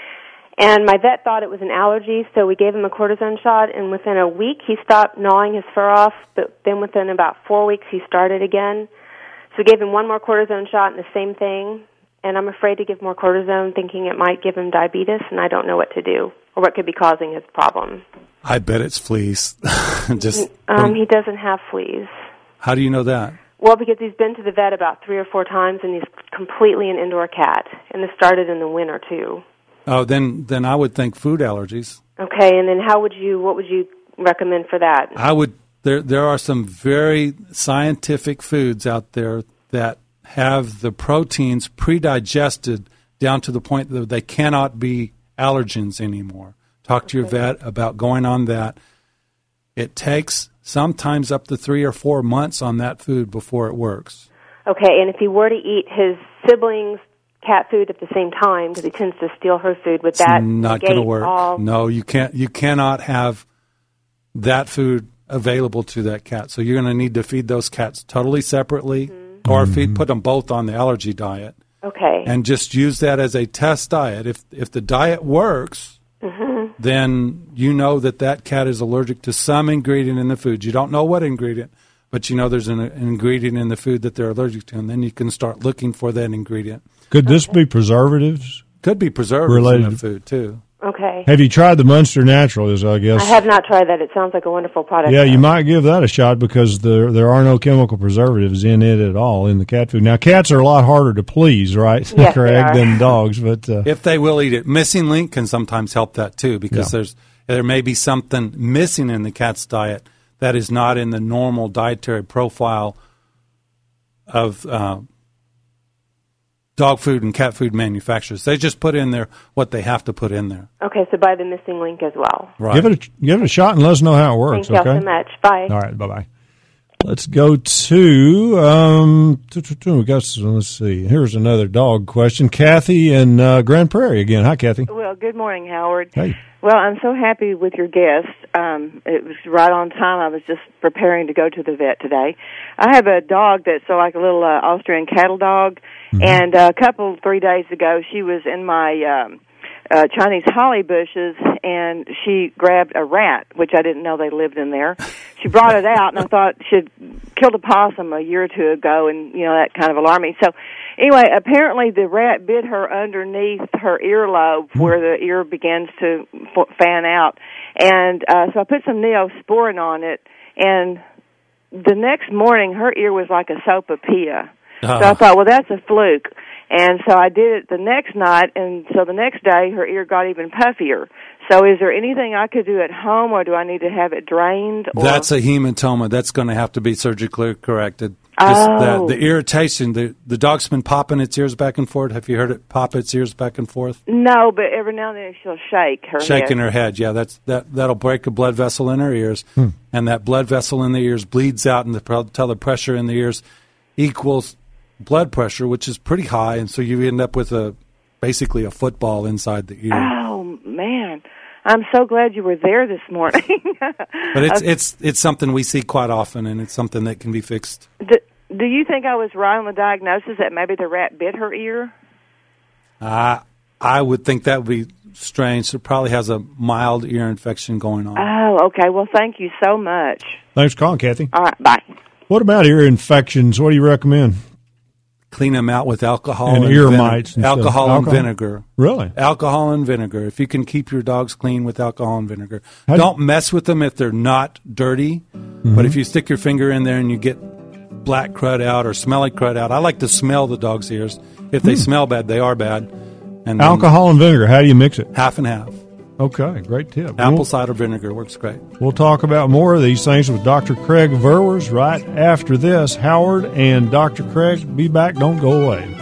And my vet thought it was an allergy, so we gave him a cortisone shot, and within a week he stopped gnawing his fur off, but then within about four weeks he started again. So we gave him one more cortisone shot and the same thing, and I'm afraid to give more cortisone thinking it might give him diabetes, and I don't know what to do or what could be causing his problem. I bet it's fleas. Just um, he doesn't have fleas. How do you know that? Well, because he's been to the vet about three or four times, and he's completely an indoor cat, and this started in the winter, too. Oh, then then I would think food allergies. Okay, and then how would you, what would you recommend for that? I would, there there are some very scientific foods out there that have the proteins pre-digested down to the point that they cannot be allergens anymore. Talk to your vet about going on that. It takes sometimes up to three or four months on that food before it works. Okay, and if he were to eat his siblings' cat food at the same time, because he tends to steal her food, would that it's not going to work? All... No, you can't. You cannot have that food available to that cat. So you're going to need to feed those cats totally separately, mm-hmm. or feed put them both on the allergy diet. Okay. And just use that as a test diet. If if the diet works, mm-hmm. then you know that that cat is allergic to some ingredient in the food. You don't know what ingredient, but you know there's an, an ingredient in the food that they're allergic to, and then you can start looking for that ingredient. Could this be preservatives? Could be preservatives related in the food, too. Okay. Have you tried the Munster Naturals, I guess? I have not tried that. It sounds like a wonderful product. Yeah, though. you might give that a shot because there there are no chemical preservatives in it at all in the cat food. Now, cats are a lot harder to please, right, yes, Craig, than dogs. But uh, if they will eat it. Missing link can sometimes help that, too, because yeah. there's there may be something missing in the cat's diet that is not in the normal dietary profile of uh, dog food and cat food manufacturers. They just put in there what they have to put in there. Okay, so buy the missing link as well. Right. Give it a, give it a shot and let us know how it works. Thank you okay? all so much. Bye. All right, bye-bye. Let's go to, um, we got some, let's see, here's another dog question. Kathy in uh, Grand Prairie again. Hi, Kathy. Well, good morning, Howard. Hey. Well, I'm so happy with your guest. Um, it was right on time. I was just preparing to go to the vet today. I have a dog that's so like a little uh, Austrian cattle dog, mm-hmm. and uh, a couple, three days ago, she was in my um, uh, Chinese holly bushes, and she grabbed a rat, which I didn't know they lived in there. She brought it out, and I thought she'd killed a possum a year or two ago, and, you know, that kind of alarmed me. So, anyway, apparently the rat bit her underneath her earlobe where the ear begins to fan out. And uh, so I put some Neosporin on it, and the next morning her ear was like a sopapilla. Uh. So I thought, well, that's a fluke. And so I did it the next night, and so the next day her ear got even puffier. So is there anything I could do at home, or do I need to have it drained? Or? That's a hematoma. That's going to have to be surgically corrected. Just Oh. the, the irritation, the, the dog's been popping its ears back and forth. Have you heard it pop its ears back and forth? No, but every now and then she'll shake her Shaking head. her head, yeah. That's that. That'll break a blood vessel in her ears, hmm. and that blood vessel in the ears bleeds out, and the until the pressure in the ears equals blood pressure, which is pretty high, and so you end up with a basically a football inside the ear. Oh man, I'm so glad you were there this morning. But it's it's it's something we see quite often, and it's something that can be fixed. Do, do you think I was right on the diagnosis that maybe the rat bit her ear? Uh, I would think that would be strange. It probably has a mild ear infection going on. Oh, okay. Well, thank you so much. Thanks for calling, Kathy. All right, bye. What about ear infections? What do you recommend? Clean them out with alcohol and, and ear vine- mites. And alcohol stuff. and Alcohol? vinegar. Really? Alcohol and vinegar. If you can keep your dogs clean with alcohol and vinegar. How Don't mess with them if they're not dirty. Mm-hmm. But if you stick your finger in there and you get black crud out or smelly crud out, I like to smell the dog's ears. If they Hmm. smell bad, they are bad. And then Alcohol and vinegar. How do you mix it? half and half. Okay, great tip. Apple We'll, cider vinegar works great. we'll talk about more of these things with Doctor Craig Verwers right after this. Howard and Doctor Craig, be back. Don't go away.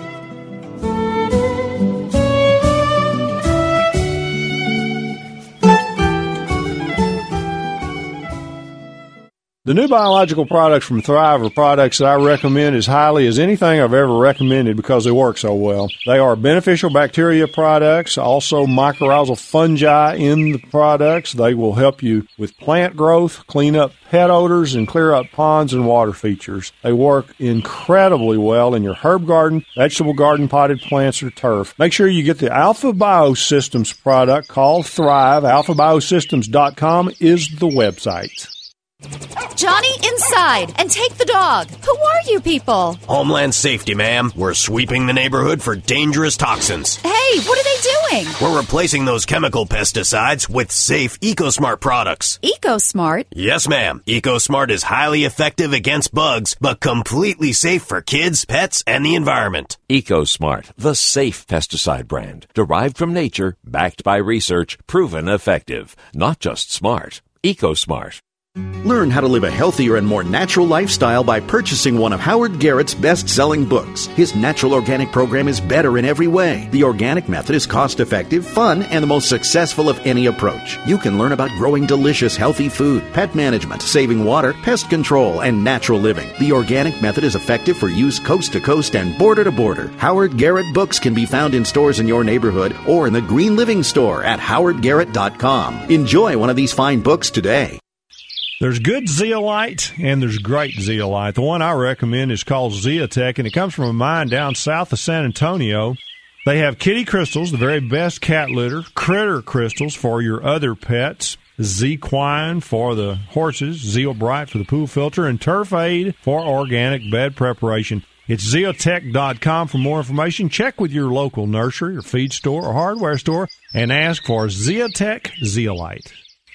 The new biological products from Thrive are products that I recommend as highly as anything I've ever recommended because they work so well. They are beneficial bacteria products, also mycorrhizal fungi in the products. They will help you with plant growth, clean up pet odors, and clear up ponds and water features. They work incredibly well in your herb garden, vegetable garden, potted plants, or turf. Make sure you get the Alpha Biosystems product called Thrive. alpha biosystems dot com is the website. Johnny, inside, and take the dog. Who are you people? Homeland Safety, ma'am. We're sweeping the neighborhood for dangerous toxins. Hey, what are they doing? We're replacing those chemical pesticides with safe EcoSmart products. EcoSmart? Yes, ma'am. EcoSmart is highly effective against bugs, but completely safe for kids, pets, and the environment. EcoSmart, the safe pesticide brand. Derived from nature, backed by research, proven effective. Not just smart. EcoSmart. Learn how to live a healthier and more natural lifestyle by purchasing one of Howard Garrett's best-selling books. His natural organic program is better in every way. The organic method is cost-effective, fun, and the most successful of any approach. You can learn about growing delicious, healthy food, pet management, saving water, pest control, and natural living. The organic method is effective for use coast to coast and border to border. Howard Garrett books can be found in stores in your neighborhood or in the Green Living store at howard garrett dot com. Enjoy one of these fine books today. There's good zeolite and there's great zeolite. The one I recommend is called Zeotech, and it comes from a mine down south of San Antonio. They have kitty crystals, the very best cat litter, critter crystals for your other pets, Zequine for the horses, Zeal Bright for the pool filter, and Turf Aid for organic bed preparation. It's zeotech dot com for more information. Check with your local nursery or feed store or hardware store and ask for Zeotech Zeolite.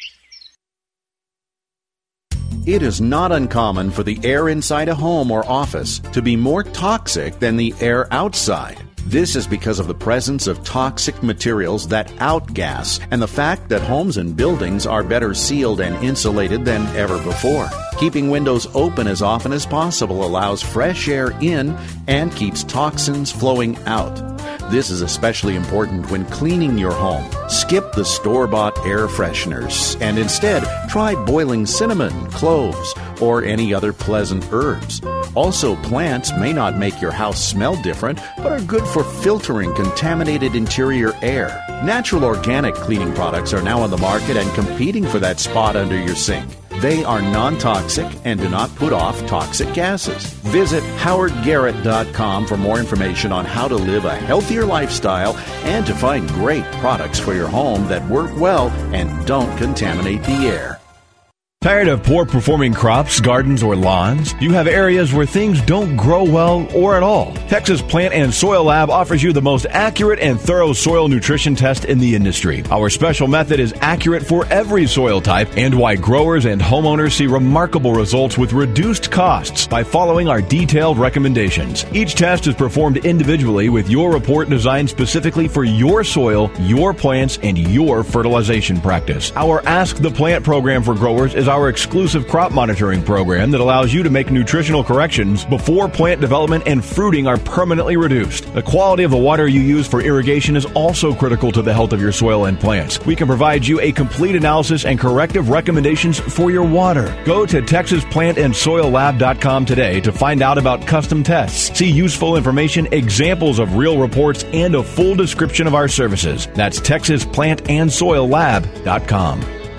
It is not uncommon for the air inside a home or office to be more toxic than the air outside. This is because of the presence of toxic materials that outgas and the fact that homes and buildings are better sealed and insulated than ever before. Keeping windows open as often as possible allows fresh air in and keeps toxins flowing out. This is especially important when cleaning your home. Skip the store-bought air fresheners and instead try boiling cinnamon, cloves, or any other pleasant herbs. Also, plants may not make your house smell different, but are good for filtering contaminated interior air. Natural organic cleaning products are now on the market and competing for that spot under your sink. They are non-toxic and do not put off toxic gases. Visit howard garrett dot com for more information on how to live a healthier lifestyle and to find great products for your home that work well and don't contaminate the air. Tired of poor-performing crops, gardens, or lawns? Do you have areas where things don't grow well or at all? Texas Plant and Soil Lab offers you the most accurate and thorough soil nutrition test in the industry. Our special method is accurate for every soil type and why growers and homeowners see remarkable results with reduced costs by following our detailed recommendations. Each test is performed individually with your report designed specifically for your soil, your plants, and your fertilization practice. Our Ask the Plant program for growers is our exclusive crop monitoring program that allows you to make nutritional corrections before plant development and fruiting are permanently reduced. The quality of the water you use for irrigation is also critical to the health of your soil and plants. We can provide you a complete analysis and corrective recommendations for your water. Go to texas plant and soil lab dot com today to find out about custom tests, see useful information, examples of real reports, and a full description of our services. That's texas plant and soil lab dot com.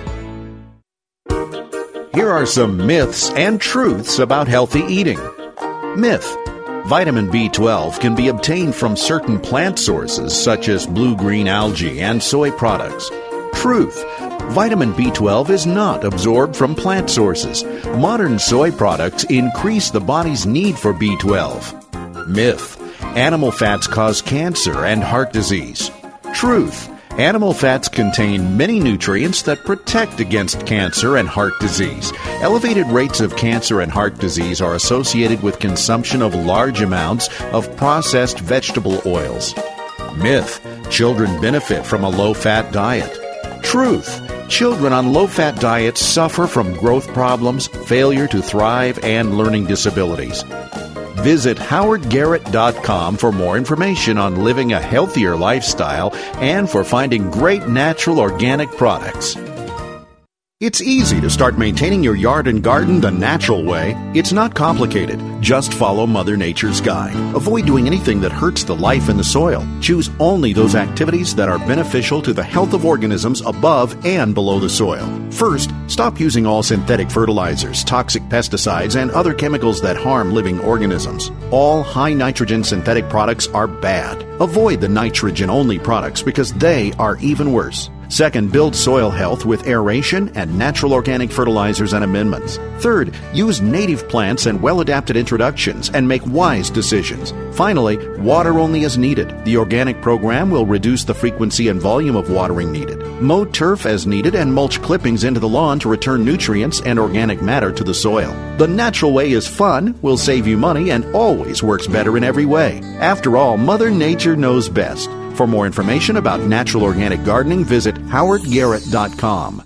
Here are some myths and truths about healthy eating. Myth: vitamin B twelve can be obtained from certain plant sources such as blue-green algae and soy products. Truth: vitamin B twelve is not absorbed from plant sources. Modern soy products increase the body's need for B twelve. Myth: animal fats cause cancer and heart disease. Truth: animal fats contain many nutrients that protect against cancer and heart disease. Elevated rates of cancer and heart disease are associated with consumption of large amounts of processed vegetable oils. Myth: children benefit from a low-fat diet. Truth: children on low-fat diets suffer from growth problems, failure to thrive, and learning disabilities. Visit howard garrett dot com for more information on living a healthier lifestyle and for finding great natural organic products. It's easy to start maintaining your yard and garden the natural way. It's not complicated. Just follow Mother Nature's guide. Avoid doing anything that hurts the life in the soil. Choose only those activities that are beneficial to the health of organisms above and below the soil. First, stop using all synthetic fertilizers, toxic pesticides, and other chemicals that harm living organisms. All high-nitrogen synthetic products are bad. Avoid the nitrogen-only products because they are even worse. Second, build soil health with aeration and natural organic fertilizers and amendments. Third, use native plants and well-adapted introductions and make wise decisions. Finally, water only as needed. The organic program will reduce the frequency and volume of watering needed. Mow turf as needed and mulch clippings into the lawn to return nutrients and organic matter to the soil. The natural way is fun, will save you money, and always works better in every way. After all, Mother Nature knows best. For more information about natural organic gardening, visit howard garrett dot com.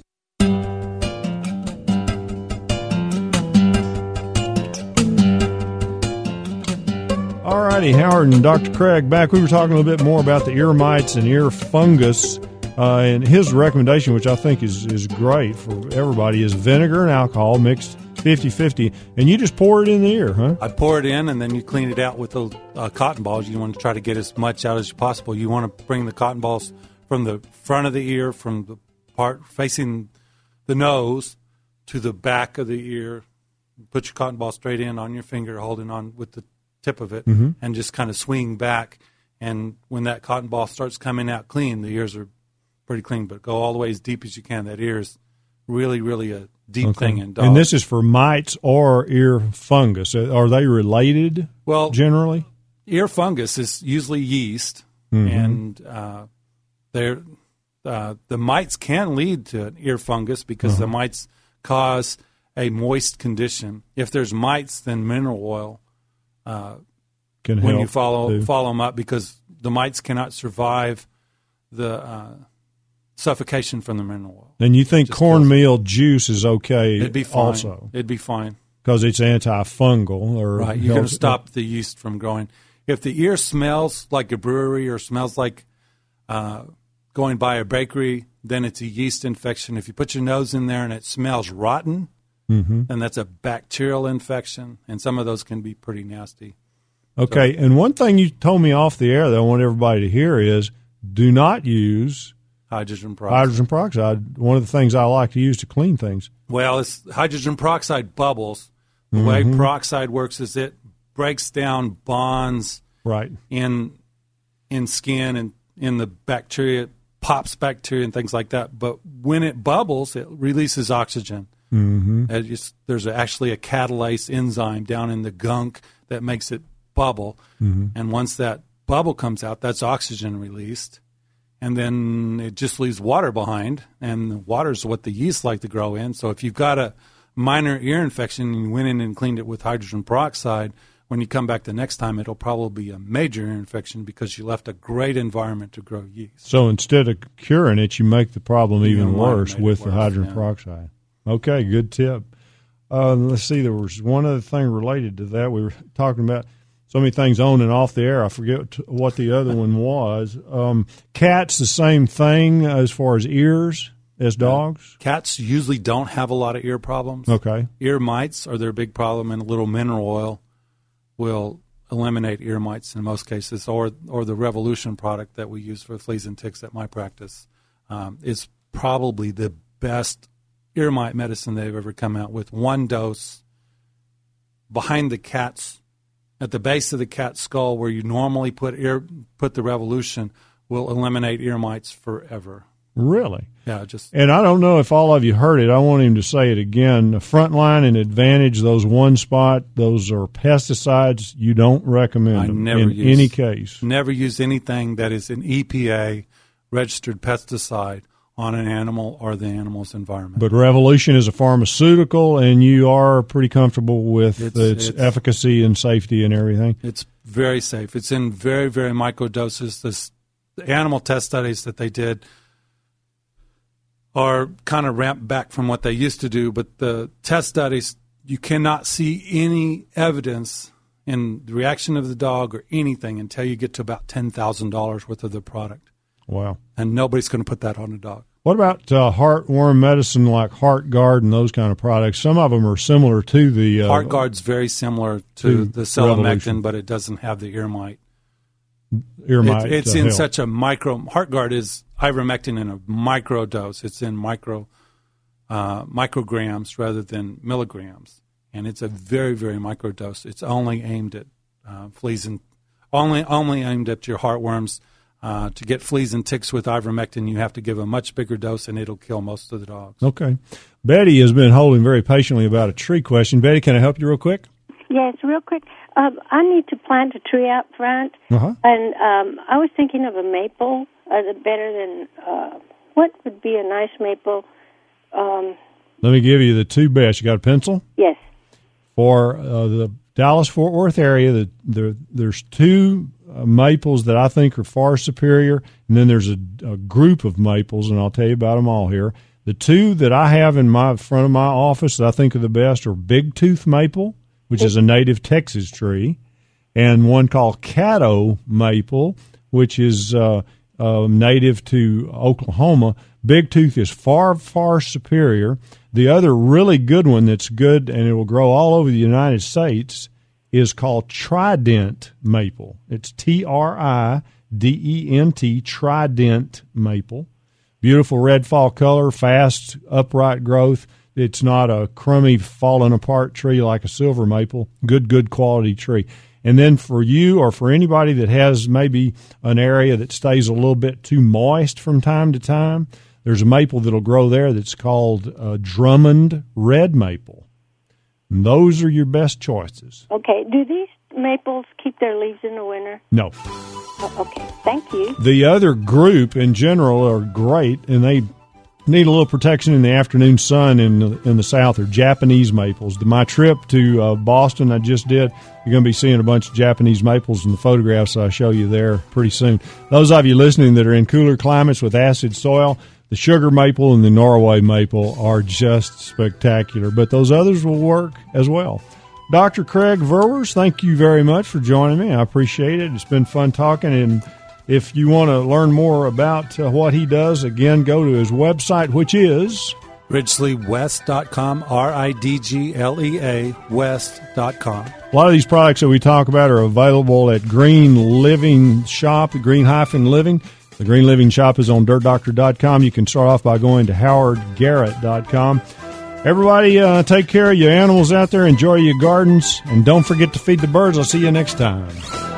All righty, Howard and Doctor Craig back. We were talking a little bit more about the ear mites and ear fungus. Uh, and his recommendation, which I think is, is great for everybody, is vinegar and alcohol mixed fifty-fifty, and you just pour it in the ear, huh? I pour it in, and then you clean it out with the uh, cotton balls. You want to try to get as much out as possible. You want to bring the cotton balls from the front of the ear, from the part facing the nose to the back of the ear. Put your cotton ball straight in on your finger, holding on with the tip of it, mm-hmm. and just kind of swing back. And when that cotton ball starts coming out clean, the ears are pretty clean, but go all the way as deep as you can. That ear is really, really a deep okay. thing in dogs. And this is for mites or ear fungus. Are they related? Well, generally, ear fungus is usually yeast, mm-hmm. and uh, they're uh, the mites can lead to an ear fungus because uh-huh. the mites cause a moist condition. If there's mites, then mineral oil uh, can when help you follow too. follow them up, because the mites cannot survive the uh, suffocation from the mineral oil. And you think Just cornmeal juice is okay? It'd be fine. Also, it'd be fine because it's antifungal, or right. You're going to helps- stop the yeast from growing. If the ear smells like a brewery or smells like uh, going by a bakery, then it's a yeast infection. If you put your nose in there and it smells rotten, mm-hmm. then that's a bacterial infection, and some of those can be pretty nasty. Okay, So, and one thing you told me off the air that I want everybody to hear is do not use hydrogen peroxide. hydrogen peroxide. One of the things I like to use to clean things. Well, it's hydrogen peroxide bubbles. The Mm-hmm. way peroxide works is it breaks down bonds right. in in skin and in the bacteria, pops bacteria and things like that. But when it bubbles, it releases oxygen. Mm-hmm. Uh, just, there's actually a catalase enzyme down in the gunk that makes it bubble. Mm-hmm. And once that bubble comes out, that's oxygen released. And then it just leaves water behind. And water is what the yeast like to grow in. So if you've got a minor ear infection and you went in and cleaned it with hydrogen peroxide, when you come back the next time, it'll probably be a major ear infection because you left a great environment to grow yeast. So instead of curing it, you make the problem even, even worse with worse, the hydrogen yeah. peroxide. Okay, good tip. Uh, let's see, there was one other thing related to that. We were talking about so many things on and off the air. I forget what the other one was. Um, cats, the same thing as far as ears as dogs? Uh, cats usually don't have a lot of ear problems. Okay. Ear mites are their big problem, and a little mineral oil will eliminate ear mites in most cases, or or the Revolution product that we use for fleas and ticks at my practice um, is probably the best ear mite medicine they've ever come out with. One dose behind the cat's, at the base of the cat's skull where you normally put ear put the Revolution, will eliminate ear mites forever. Really? Yeah, just. And I don't know if all of you heard it. I want him to say it again. Frontline and Advantage, those one spot, those are pesticides. You don't recommend I them never in use, any case. Never use anything that is an E P A registered pesticide on an animal or the animal's environment. But Revolution is a pharmaceutical, and you are pretty comfortable with It's- its, it's- efficacy and safety and everything. It's very safe. It's in very, very micro doses. This, the animal test studies that they did are kind of ramped back from what they used to do, but the test studies, you cannot see any evidence in the reaction of the dog or anything until you get to about ten thousand dollars worth of the product. Wow. And nobody's going to put that on a dog. What about uh, heartworm medicine like HeartGuard and those kind of products? Some of them are similar to the... Uh, HeartGuard's very similar to to, the Revolution. selamectin, but it doesn't have the ear mite. Ear mite. It, it's uh, in help. such a micro. HeartGuard is ivermectin in a micro dose. It's in micro uh, micrograms rather than milligrams, and it's a very, very micro dose. It's only aimed at uh, fleas and only only aimed at your heartworms. Uh, to get fleas and ticks with ivermectin, you have to give a much bigger dose, and it'll kill most of the dogs. Okay. Betty has been holding very patiently about a tree question. Betty, can I help you real quick? Yes, real quick. Um, I need to plant a tree out front, uh-huh. and um, I was thinking of a maple as a better than uh, what would be a nice maple. Um, Let me give you the two best. You got a pencil? Yes. For uh, the Dallas-Fort Worth area, the, the, there's two uh, maples that I think are far superior, and then there's a, a group of maples, and I'll tell you about them all here. The two that I have in my front of my office that I think are the best are Big Tooth Maple, which is a native Texas tree, and one called Caddo Maple, which is uh, uh, native to Oklahoma. Big Tooth is far, far superior. The other really good one that's good, and it will grow all over the United States, is called Trident Maple. It's T R I D E N T, Trident Maple. Beautiful red fall color, fast, upright growth. It's not a crummy, falling apart tree like a silver maple. Good, good quality tree. And then for you or for anybody that has maybe an area that stays a little bit too moist from time to time, there's a maple that'll grow there that's called uh, Drummond Red Maple. And those are your best choices. okay, do these maples keep their leaves in the winter? No. Oh, okay, thank you. The other group in general are great, and they need a little protection in the afternoon sun in the, in the south, are Japanese maples. My trip to uh, Boston I just did, you're going to be seeing a bunch of Japanese maples in the photographs I show you there pretty soon. Those of you listening that are in cooler climates with acid soil, the sugar maple and the Norway maple are just spectacular, but those others will work as well. Doctor Craig Verwers, thank you very much for joining me. I appreciate it. It's been fun talking, and if you want to learn more about uh, what he does, again, go to his website, which is Ridgely West dot com, R I D G L E A West dot com. A lot of these products that we talk about are available at Green Living Shop, Green Hyphen Living. The Green Living Shop is on dirt doctor dot com. You can start off by going to howard garrett dot com. Everybody, uh, take care of your animals out there. Enjoy your gardens. And don't forget to feed the birds. I'll see you next time.